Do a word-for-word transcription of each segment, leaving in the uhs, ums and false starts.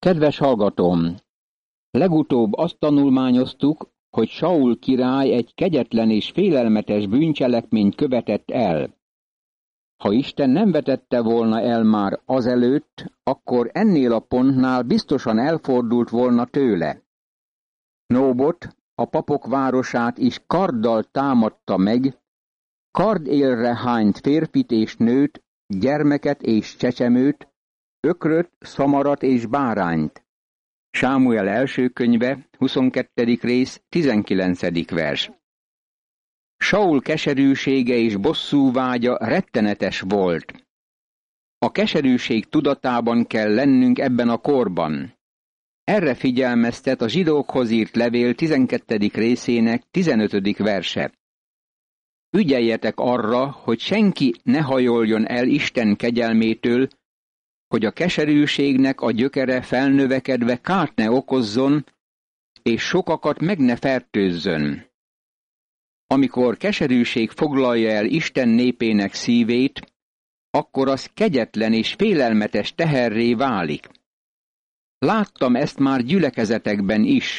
Kedves hallgatóm! Legutóbb azt tanulmányoztuk, hogy Saul király egy kegyetlen és félelmetes bűncselekményt követett el. Ha Isten nem vetette volna el már azelőtt, akkor ennél a pontnál biztosan elfordult volna tőle. Nóbot, a papok városát is karddal támadta meg, kardélre hányt férfit és nőt, gyermeket és csecsemőt, ökröt, szamarat és bárányt. Sámuel első könyve, huszonkettedik rész, tizenkilencedik vers. Saul keserűsége és bosszúvágya rettenetes volt. A keserűség tudatában kell lennünk ebben a korban. Erre figyelmeztet a zsidókhoz írt levél tizenkettedik részének tizenötödik verse. Ügyeljetek arra, hogy senki ne hajoljon el Isten kegyelmétől, hogy a keserűségnek a gyökere felnövekedve kárt ne okozzon, és sokakat meg ne fertőzzön. Amikor keserűség foglalja el Isten népének szívét, akkor az kegyetlen és félelmetes teherré válik. Láttam ezt már gyülekezetekben is.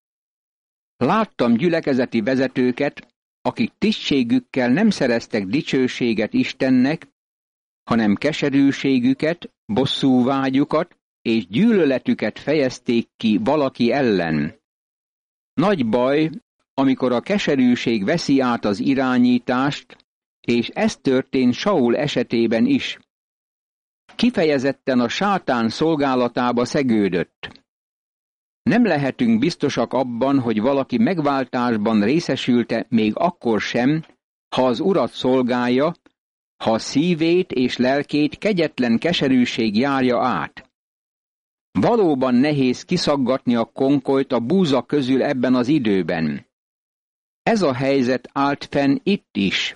Láttam gyülekezeti vezetőket, akik tisztségükkel nem szereztek dicsőséget Istennek, hanem keserűségüket, bosszúvágyukat és gyűlöletüket fejezték ki valaki ellen. Nagy baj, amikor a keserűség veszi át az irányítást, és ez történt Saul esetében is. Kifejezetten a sátán szolgálatába szegődött. Nem lehetünk biztosak abban, hogy valaki megváltásban részesülte még akkor sem, ha az Urat szolgálja, ha a szívét és lelkét kegyetlen keserűség járja át. Valóban nehéz kiszaggatni a konkolyt a búza közül ebben az időben. Ez a helyzet állt fenn itt is.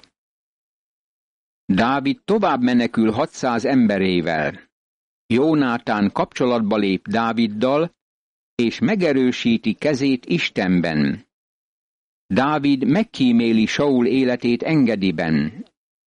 Dávid tovább menekül hatszáz emberével. Jónátán kapcsolatba lép Dáviddal, és megerősíti kezét Istenben. Dávid megkíméli Saul életét Engediben.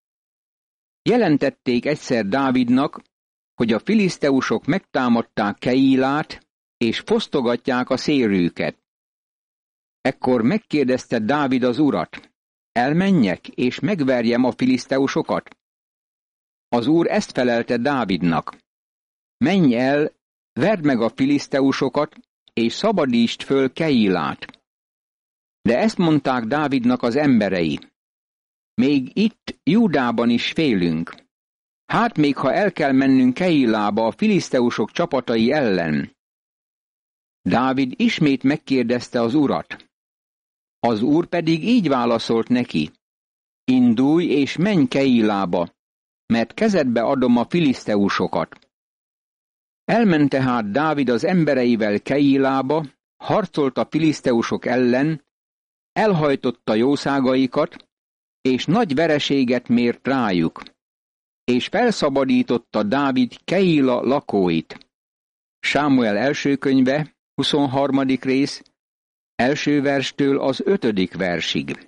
Jelentették egyszer Dávidnak, hogy a filiszteusok megtámadták Keilát, és fosztogatják a szérőket. Ekkor megkérdezte Dávid az Urat, elmenjek, és megverjem a filiszteusokat? Az Úr ezt felelte Dávidnak, menj el, verd meg a filiszteusokat, és szabadítsd föl Keilát. De ezt mondták Dávidnak az emberei. Még itt, Júdában is félünk. Hát még ha el kell mennünk Keilába a filiszteusok csapatai ellen. Dávid ismét megkérdezte az Urat. Az Úr pedig így válaszolt neki. Indulj és menj Keilába, mert kezedbe adom a filiszteusokat. Elment tehát Dávid az embereivel Keilába, harcolt a filiszteusok ellen, elhajtotta jószágaikat, és nagy vereséget mért rájuk, és felszabadította Dávid Keila lakóit. Sámuel első könyve, huszonharmadik rész, első verstől az ötödik versig.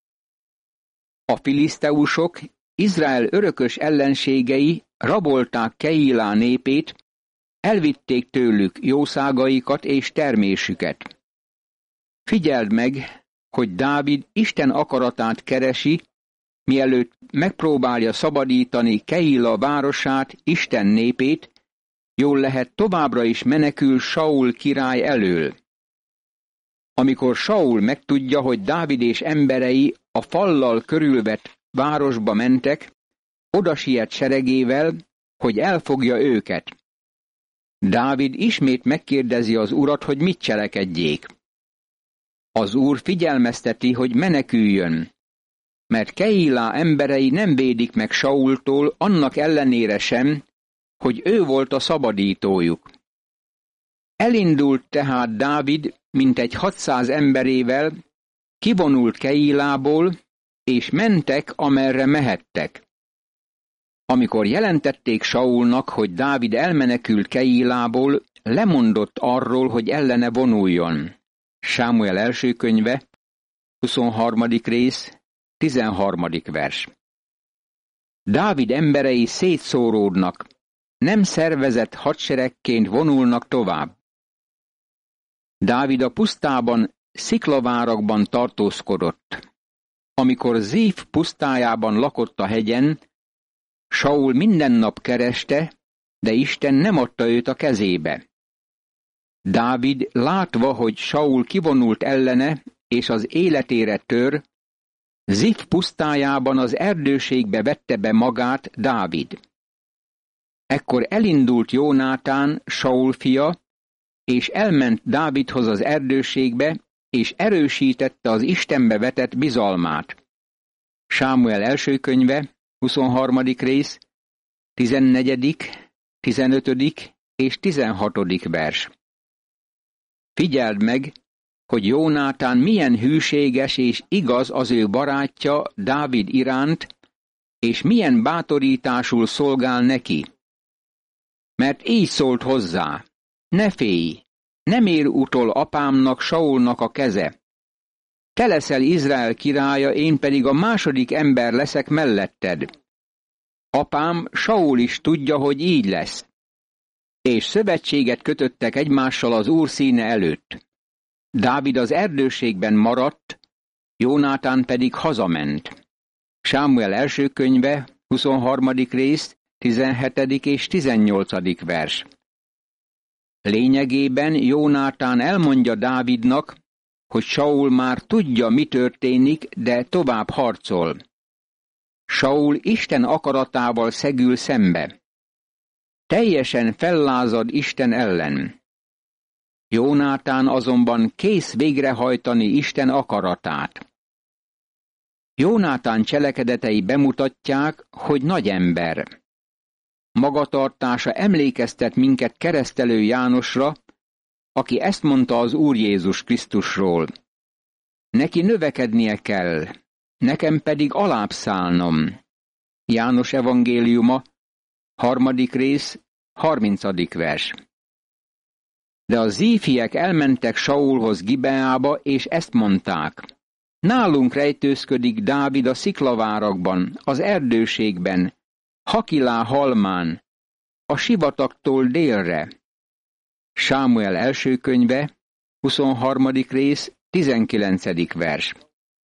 A filiszteusok, Izrael örökös ellenségei rabolták Keilá népét, elvitték tőlük jószágaikat és termésüket. Figyeld meg, hogy Dávid Isten akaratát keresi, mielőtt megpróbálja szabadítani Keila városát, Isten népét, jól lehet továbbra is menekül Saul király elől. Amikor Saul megtudja, hogy Dávid és emberei a fallal körülvett városba mentek, oda siet seregével, hogy elfogja őket. Dávid ismét megkérdezi az Urat, hogy mit cselekedjék. Az Úr figyelmezteti, hogy meneküljön, mert Keilá emberei nem védik meg Saultól, annak ellenére sem, hogy ő volt a szabadítójuk. Elindult tehát Dávid mintegy hatszáz emberével, kivonult Keilából, és mentek, amerre mehettek. Amikor jelentették Saulnak, hogy Dávid elmenekült Keilából, lemondott arról, hogy ellene vonuljon. Sámuel első könyve, huszonharmadik rész, tizenharmadik vers. Dávid emberei szétszóródnak, nem szervezett hadseregként vonulnak tovább. Dávid a pusztában, sziklavárakban tartózkodott. Amikor Zíf pusztájában lakott a hegyen, Saul minden nap kereste, de Isten nem adta őt a kezébe. Dávid, látva, hogy Saul kivonult ellene, és az életére tör, Zif pusztájában az erdőségbe vette be magát Dávid. Ekkor elindult Jónátán, Saul fia, és elment Dávidhoz az erdőségbe, és erősítette az Istenbe vetett bizalmát. Sámuel első könyve, huszonharmadik rész, tizennegyedik, tizenötödik és tizenhatodik vers. Figyeld meg, hogy Jónátán milyen hűséges és igaz az ő barátja Dávid iránt, és milyen bátorításul szolgál neki. Mert így szólt hozzá: ne félj, nem ér utol apámnak, Saulnak a keze. Te leszel Izrael királya, én pedig a második ember leszek melletted. Apám, Saul is tudja, hogy így lesz. És szövetséget kötöttek egymással az Úr színe előtt. Dávid az erdőségben maradt, Jónátán pedig hazament. Sámuel első könyve, huszonharmadik rész, tizenhetedik és tizennyolcadik vers. Lényegében Jónátán elmondja Dávidnak, hogy Saul már tudja, mi történik, de tovább harcol. Saul Isten akaratával szegül szembe. Teljesen fellázad Isten ellen. Jónátán azonban kész végrehajtani Isten akaratát. Jónátán cselekedetei bemutatják, hogy nagy ember. Magatartása emlékeztet minket Keresztelő Jánosra, aki ezt mondta az Úr Jézus Krisztusról: neki növekednie kell, nekem pedig alább szállnom. János evangéliuma, harmadik rész, harmincadik vers. De a zífiek elmentek Saulhoz Gibeába, és ezt mondták: nálunk rejtőzködik Dávid a sziklavárakban, az erdőségben, Hakilá halmán, a sivatagtól délre. Sámuel első könyve, huszonharmadik rész, tizenkilencedik vers.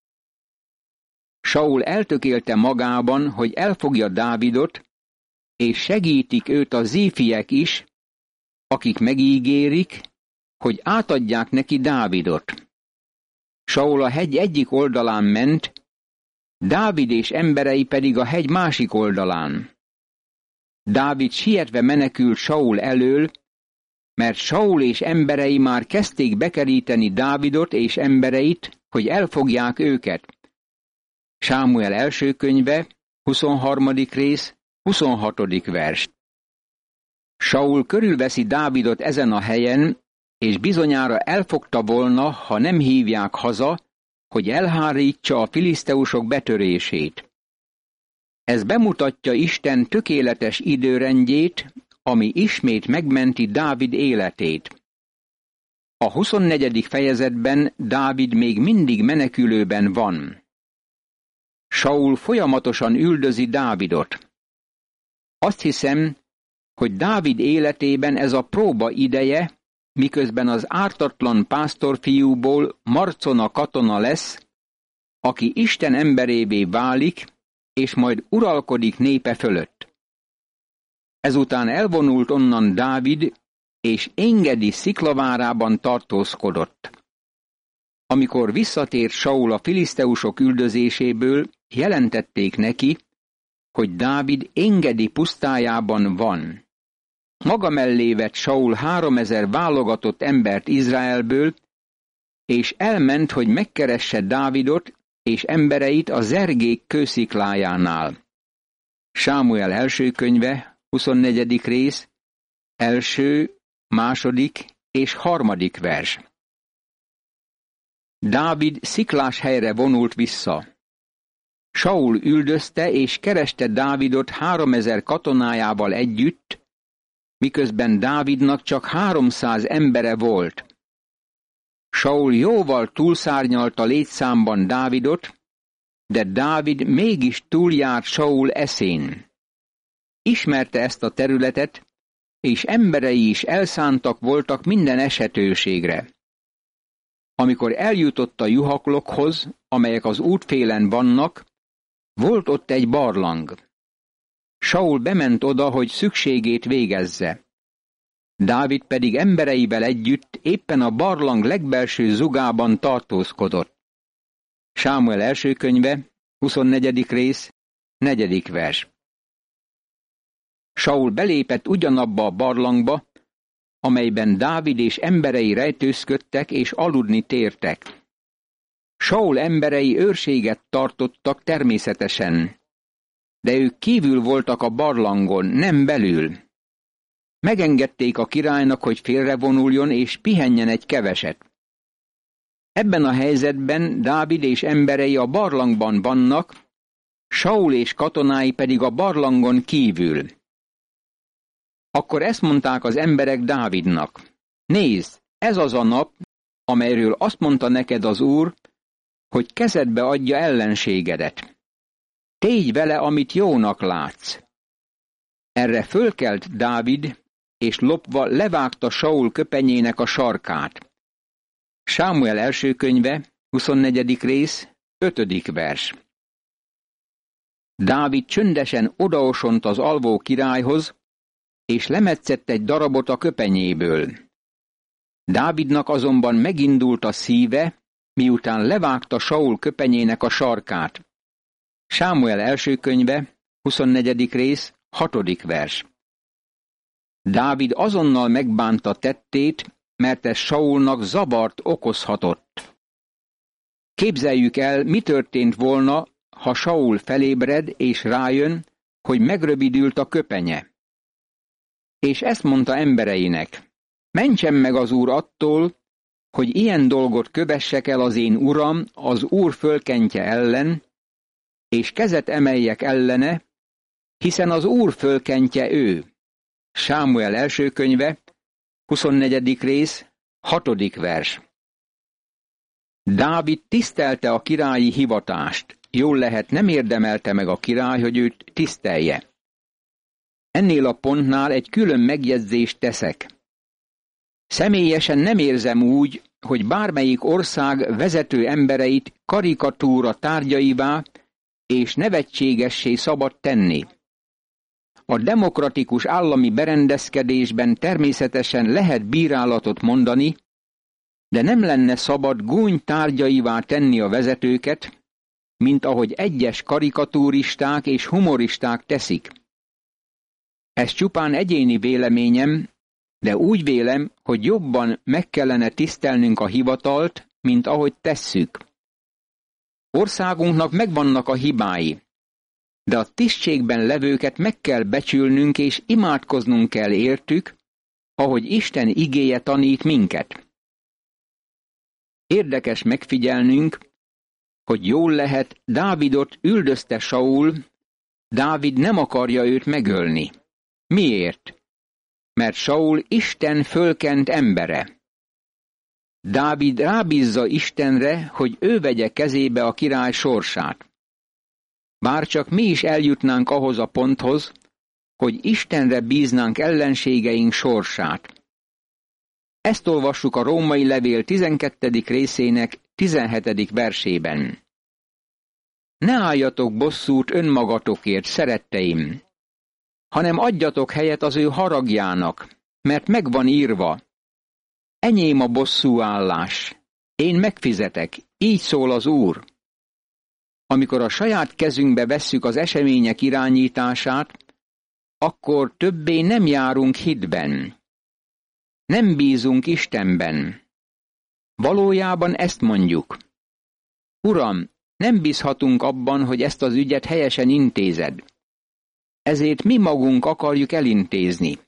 Saul eltökélte magában, hogy elfogja Dávidot, és segítik őt a zífiek is, akik megígérik, hogy átadják neki Dávidot. Saul a hegy egyik oldalán ment, Dávid és emberei pedig a hegy másik oldalán. Dávid sietve menekült Saul elől, mert Saul és emberei már kezdték bekeríteni Dávidot és embereit, hogy elfogják őket. Sámuel első könyve, huszonharmadik rész, huszonhatodik vers. Saul körülveszi Dávidot ezen a helyen, és bizonyára elfogta volna, ha nem hívják haza, hogy elhárítsa a filiszteusok betörését. Ez bemutatja Isten tökéletes időrendjét, ami ismét megmenti Dávid életét. A huszonnegyedik fejezetben Dávid még mindig menekülőben van. Saul folyamatosan üldözi Dávidot. Azt hiszem, hogy Dávid életében ez a próba ideje, miközben az ártatlan pásztorfiúból Marcona katona lesz, aki Isten emberévé válik, és majd uralkodik népe fölött. Ezután elvonult onnan Dávid, és Engedi sziklavárában tartózkodott. Amikor visszatért Saul a filiszteusok üldözéséből, jelentették neki, hogy Dávid Engedi pusztájában van. Maga mellé vett Saul háromezer válogatott embert Izraelből, és elment, hogy megkeresse Dávidot és embereit a Zergék kősziklájánál. Sámuel első könyve, huszonnegyedik rész, első, második és harmadik vers. Dávid sziklás helyre vonult vissza. Saul üldözte és kereste Dávidot háromezer katonájával együtt, miközben Dávidnak csak háromszáz embere volt. Saul jóval túlszárnyalta létszámban Dávidot, de Dávid mégis túljárt Saul eszén. Ismerte ezt a területet, és emberei is elszántak voltak minden esetőségre. Amikor eljutott a juhaklokhoz, amelyek az útfélen vannak, volt ott egy barlang. Saul bement oda, hogy szükségét végezze. Dávid pedig embereivel együtt éppen a barlang legbelső zugában tartózkodott. Sámuel első könyve, huszonnegyedik rész, negyedik vers. Saul belépett ugyanabba a barlangba, amelyben Dávid és emberei rejtőzködtek és aludni tértek. Saul emberei őrséget tartottak természetesen, de ők kívül voltak a barlangon, nem belül. Megengedték a királynak, hogy félrevonuljon és pihenjen egy keveset. Ebben a helyzetben Dávid és emberei a barlangban vannak, Saul és katonái pedig a barlangon kívül. Akkor ezt mondták az emberek Dávidnak: nézd, ez az a nap, amelyről azt mondta neked az Úr, hogy kezedbe adja ellenségedet. Tégy vele, amit jónak látsz. Erre fölkelt Dávid, és lopva levágta Saul köpenyének a sarkát. Sámuel első könyve, huszonnegyedik rész, ötödik vers. Dávid csöndesen odaosont az alvó királyhoz, és lemetszett egy darabot a köpenyéből. Dávidnak azonban megindult a szíve, miután levágta Saul köpenyének a sarkát. Sámuel első könyve, huszonnegyedik rész, hatodik vers. Dávid azonnal megbánta tettét, mert ez Saulnak zavart okozhatott. Képzeljük el, mi történt volna, ha Saul felébred és rájön, hogy megrövidült a köpenye. És ezt mondta embereinek: mentsen meg az Úr attól, hogy ilyen dolgot kövessek el az én uram, az Úr fölkentje ellen, és kezet emeljek ellene, hiszen az Úr fölkentje ő. Sámuel első könyve, huszonnegyedik rész, hatodik vers. Dávid tisztelte a királyi hivatást. Jól lehet, nem érdemelte meg a király, hogy őt tisztelje. Ennél a pontnál egy külön megjegyzést teszek. Személyesen nem érzem úgy, hogy bármelyik ország vezető embereit karikatúra tárgyaivá és nevetségessé szabad tenni. A demokratikus állami berendezkedésben természetesen lehet bírálatot mondani, de nem lenne szabad gúny tárgyaivá tenni a vezetőket, mint ahogy egyes karikatúristák és humoristák teszik. Ez csupán egyéni véleményem, de úgy vélem, hogy jobban meg kellene tisztelnünk a hivatalt, mint ahogy tesszük. Országunknak megvannak a hibái, de a tisztségben levőket meg kell becsülnünk és imádkoznunk kell értük, ahogy Isten igéje tanít minket. Érdekes megfigyelnünk, hogy jól lehet, Dávidot üldözte Saul, Dávid nem akarja őt megölni. Miért? Mert Saul Isten fölkent embere. Dávid rábízza Istenre, hogy ő vegye kezébe a király sorsát. Bárcsak mi is eljutnánk ahhoz a ponthoz, hogy Istenre bíznánk ellenségeink sorsát. Ezt olvassuk a római levél tizenkettedik részének tizenhetedik versében. Ne álljatok bosszút önmagatokért, szeretteim, hanem adjatok helyet az ő haragjának, mert megvan írva: enyém a bosszúállás, én megfizetek, így szól az Úr. Amikor a saját kezünkbe vesszük az események irányítását, akkor többé nem járunk hitben. Nem bízunk Istenben. Valójában ezt mondjuk: Uram, nem bízhatunk abban, hogy ezt az ügyet helyesen intézed. Ezért mi magunk akarjuk elintézni.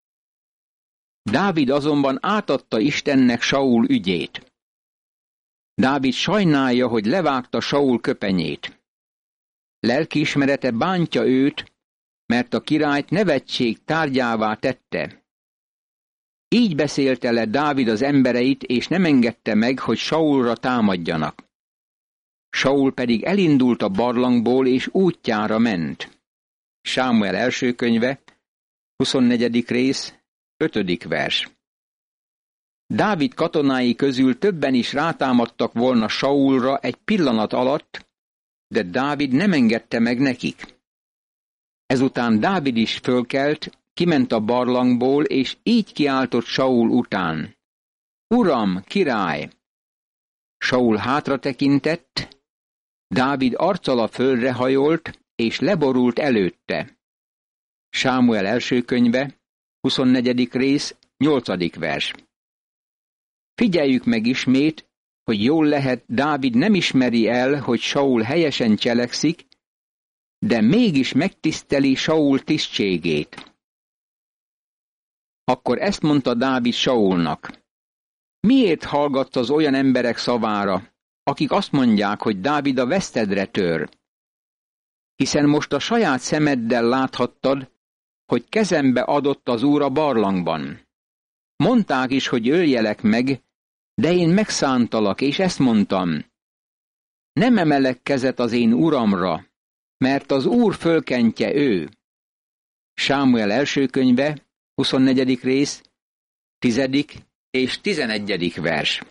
Dávid azonban átadta Istennek Saul ügyét. Dávid sajnálja, hogy levágta Saul köpenyét. Lelkiismerete bántja őt, mert a királyt nevetség tárgyává tette. Így beszélte le Dávid az embereit, és nem engedte meg, hogy Saulra támadjanak. Saul pedig elindult a barlangból, és útjára ment. Sámuel első könyve, huszonnegyedik rész, ötödik vers. Dávid katonái közül többen is rátámadtak volna Saulra egy pillanat alatt, de Dávid nem engedte meg nekik. Ezután Dávid is fölkelt, kiment a barlangból, és így kiáltott Saul után: Uram, király! Saul hátra tekintett, Dávid arccal a földre hajolt, és leborult előtte. Sámuel első könyve, huszonnegyedik rész, nyolcadik vers. Figyeljük meg ismét, hogy jól lehet, Dávid nem ismeri el, hogy Saul helyesen cselekszik, de mégis megtiszteli Saul tisztségét. Akkor ezt mondta Dávid Saulnak: miért hallgatsz az olyan emberek szavára, akik azt mondják, hogy Dávid a vesztedre tör? Hiszen most a saját szemeddel láthattad, hogy kezembe adott az Úr a barlangban. Mondták is, hogy öljelek meg, de én megszántalak, és ezt mondtam: nem emelek kezet az én uramra, mert az Úr fölkentje ő. Sámuel első könyve, huszonnegyedik rész, tizedik és tizenegyedik vers.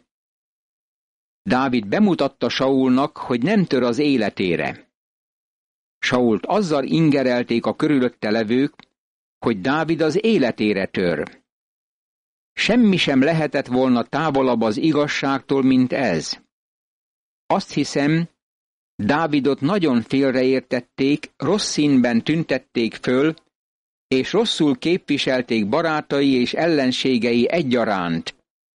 Dávid bemutatta Saulnak, hogy nem tör az életére. Sault azzal ingerelték a körülötte levők, hogy Dávid az életére tör. Semmi sem lehetett volna távolabb az igazságtól, mint ez. Azt hiszem, Dávidot nagyon félreértették, rossz színben tüntették föl, és rosszul képviselték barátai és ellenségei egyaránt.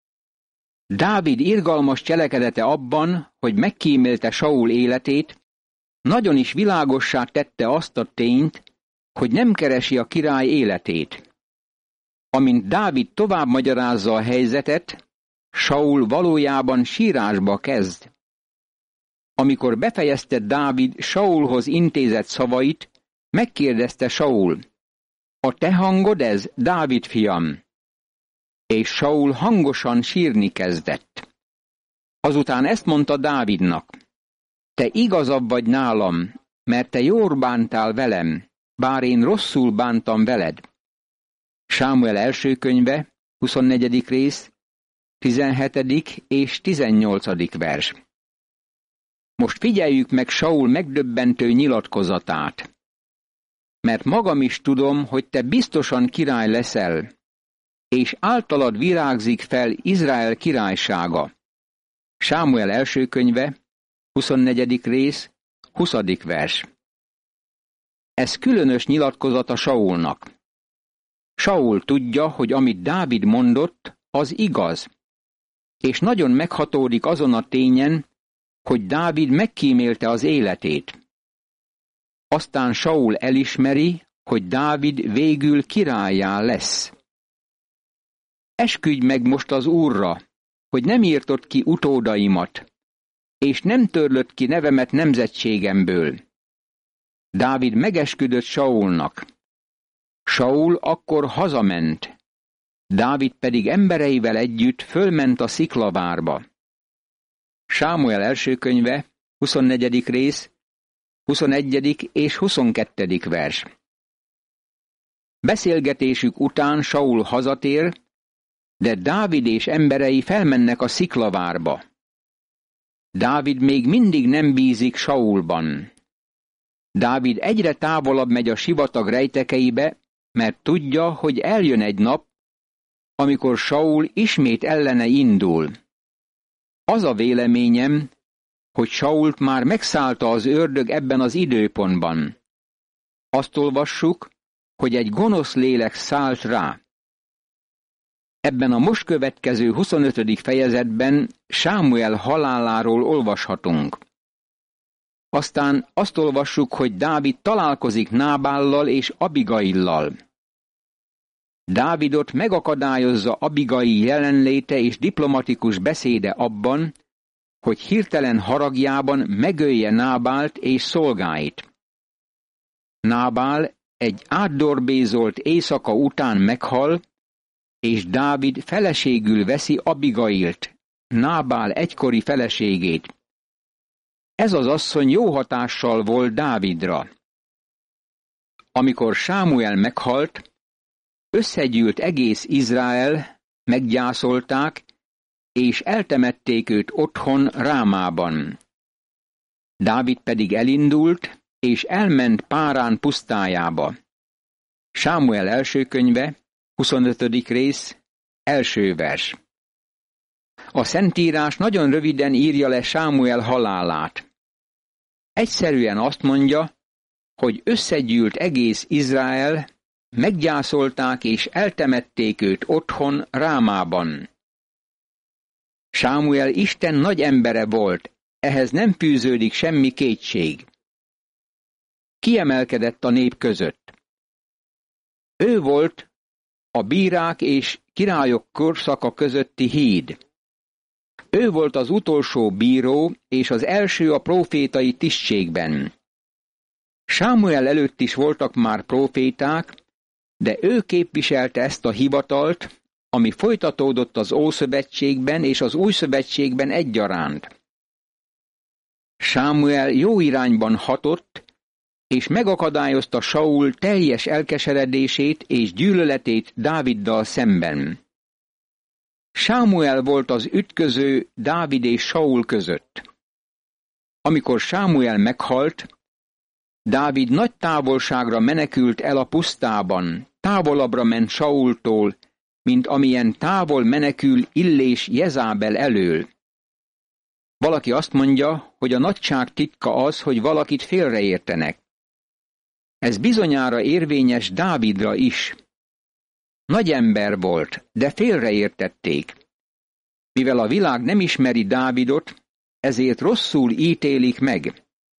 Dávid irgalmas cselekedete abban, hogy megkímélte Saul életét, nagyon is világossá tette azt a tényt, hogy nem keresi a király életét. Amint Dávid tovább magyarázza a helyzetet, Saul valójában sírásba kezd. Amikor befejezte Dávid Saulhoz intézett szavait, megkérdezte Saul: a te hangod ez, Dávid fiam? És Saul hangosan sírni kezdett. Azután ezt mondta Dávidnak: te igazabb vagy nálam, mert te jól bántál velem, bár én rosszul bántam veled. Sámuel első könyve, huszonnegyedik rész, tizenhetedik és tizennyolcadik vers. Most figyeljük meg Saul megdöbbentő nyilatkozatát. Mert magam is tudom, hogy te biztosan király leszel, és általad virágzik fel Izrael királysága. Sámuel első könyve, huszonnegyedik rész, huszadik vers. Ez különös nyilatkozata Saulnak. Saul tudja, hogy amit Dávid mondott, az igaz, és nagyon meghatódik azon a tényen, hogy Dávid megkímélte az életét. Aztán Saul elismeri, hogy Dávid végül királlyá lesz. Esküdj meg most az Úrra, hogy nem írtott ki utódaimat, és nem törlött ki nevemet nemzetségemből. Dávid megesküdött Saulnak. Saul akkor hazament, Dávid pedig embereivel együtt fölment a sziklavárba. Sámuel első könyve, huszonnegyedik rész, huszonegyedik és huszonkettedik vers. Beszélgetésük után Saul hazatér, de Dávid és emberei felmennek a sziklavárba. Dávid még mindig nem bízik Saulban. Dávid egyre távolabb megy a sivatag rejtekeibe, mert tudja, hogy eljön egy nap, amikor Saul ismét ellene indul. Az a véleményem, hogy Sault már megszállta az ördög ebben az időpontban. Azt olvassuk, hogy egy gonosz lélek szállt rá. Ebben a most következő huszonötödik fejezetben Sámuel haláláról olvashatunk. Aztán azt olvassuk, hogy Dávid találkozik Nábállal és Abigaillal. Dávidot megakadályozza Abigail jelenléte és diplomatikus beszéde abban, hogy hirtelen haragjában megölje Nábált és szolgáit. Nábál egy átdorbézolt éjszaka után meghal, és Dávid feleségül veszi Abigailt, Nábál egykori feleségét. Ez az asszony jó hatással volt Dávidra. Amikor Sámuel meghalt, összegyűlt egész Izrael, meggyászolták, és eltemették őt otthon Rámában. Dávid pedig elindult, és elment Párán pusztájába. Sámuel első könyve, huszonötödik rész, első vers. A Szentírás nagyon röviden írja le Sámuel halálát. Egyszerűen azt mondja, hogy összegyűlt egész Izrael, meggyászolták és eltemették őt otthon Rámában. Sámuel Isten nagy embere volt, ehhez nem fűződik semmi kétség. Kiemelkedett a nép között. Ő volt a bírák és királyok korszaka közötti híd. Ő volt az utolsó bíró és az első a prófétai tisztségben. Sámuel előtt is voltak már próféták, de ő képviselte ezt a hivatalt, ami folytatódott az Ószövetségben és az Újszövetségben egyaránt. Sámuel jó irányban hatott, és megakadályozta Saul teljes elkeseredését és gyűlöletét Dáviddal szemben. Sámuel volt az ütköző Dávid és Saul között. Amikor Sámuel meghalt, Dávid nagy távolságra menekült el a pusztában, távolabbra ment Saultól, mint amilyen távol menekül Illés Jezábel elől. Valaki azt mondja, hogy a nagyság titka az, hogy valakit félreértenek. Ez bizonyára érvényes Dávidra is. Nagy ember volt, de félreértették. Mivel a világ nem ismeri Dávidot, ezért rosszul ítélik meg.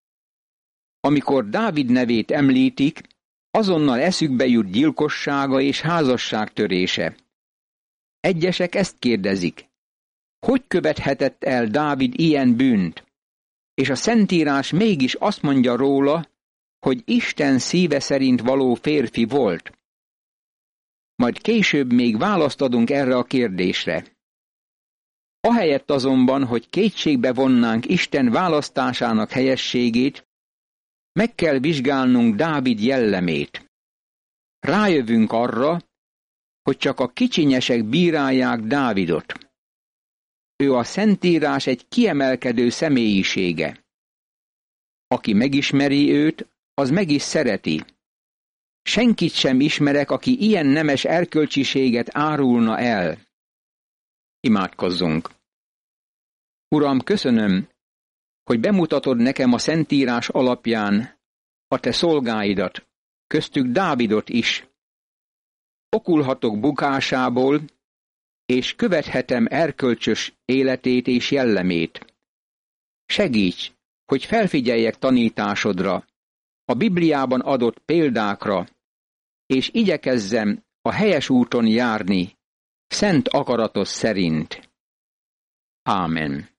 Amikor Dávid nevét említik, azonnal eszükbe jut gyilkossága és házasságtörése. Egyesek ezt kérdezik. Hogy követhetett el Dávid ilyen bűnt? És a Szentírás mégis azt mondja róla, hogy Isten szíve szerint való férfi volt. Majd később még választ adunk erre a kérdésre. Ahelyett azonban, hogy kétségbe vonnánk Isten választásának helyességét, meg kell vizsgálnunk Dávid jellemét. Rájövünk arra, hogy csak a kicsinyesek bírálják Dávidot. Ő a Szentírás egy kiemelkedő személyisége. Aki megismeri őt, az meg is szereti. Senkit sem ismerek, aki ilyen nemes erkölcsiséget árulna el. Imádkozzunk. Uram, köszönöm, hogy bemutatod nekem a Szentírás alapján a te szolgáidat, köztük Dávidot is. Okulhatok bukásából, és követhetem erkölcsös életét és jellemét. Segíts, hogy felfigyeljek tanításodra, a Bibliában adott példákra, és igyekezzem a helyes úton járni, szent akaratod szerint. Ámen.